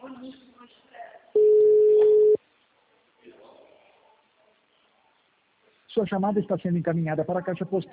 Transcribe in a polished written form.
Sua chamada está sendo encaminhada para a caixa postal